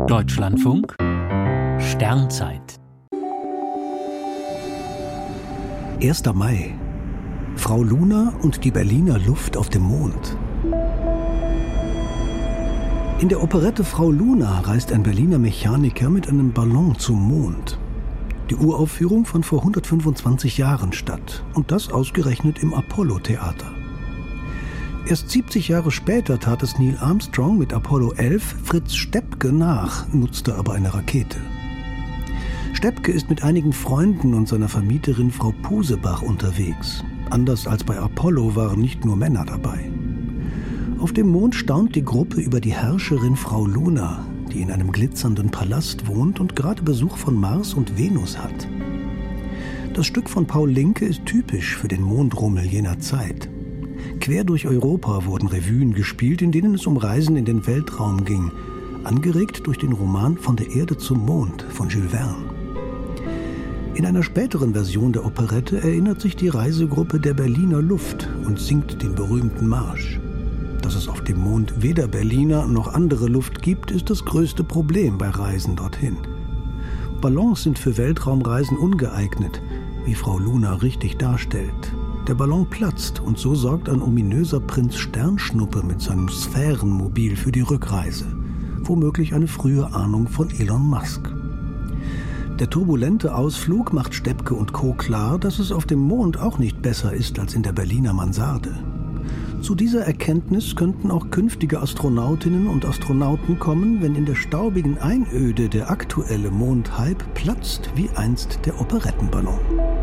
Deutschlandfunk Sternzeit 1. Mai. Frau Luna und die Berliner Luft auf dem Mond. In der Operette Frau Luna reist ein Berliner Mechaniker mit einem Ballon zum Mond. Die Uraufführung fand vor 125 Jahren statt und das ausgerechnet im Apollo-Theater. Erst 70 Jahre später tat es Neil Armstrong mit Apollo 11 Fritz Steppke nach, nutzte aber eine Rakete. Steppke ist mit einigen Freunden und seiner Vermieterin Frau Pusebach unterwegs. Anders als bei Apollo waren nicht nur Männer dabei. Auf dem Mond staunt die Gruppe über die Herrscherin Frau Luna, die in einem glitzernden Palast wohnt und gerade Besuch von Mars und Venus hat. Das Stück von Paul Linke ist typisch für den Mondrummel jener Zeit. Quer durch Europa wurden Revuen gespielt, in denen es um Reisen in den Weltraum ging, angeregt durch den Roman Von der Erde zum Mond von Jules Verne. In einer späteren Version der Operette erinnert sich die Reisegruppe der Berliner Luft und singt den berühmten Marsch. Dass es auf dem Mond weder Berliner noch andere Luft gibt, ist das größte Problem bei Reisen dorthin. Ballons sind für Weltraumreisen ungeeignet, wie Frau Luna richtig darstellt. Der Ballon platzt und so sorgt ein ominöser Prinz Sternschnuppe mit seinem Sphärenmobil für die Rückreise. Womöglich eine frühe Ahnung von Elon Musk. Der turbulente Ausflug macht Steppke und Co. klar, dass es auf dem Mond auch nicht besser ist als in der Berliner Mansarde. Zu dieser Erkenntnis könnten auch künftige Astronautinnen und Astronauten kommen, wenn in der staubigen Einöde der aktuelle Mondhype platzt wie einst der Operettenballon.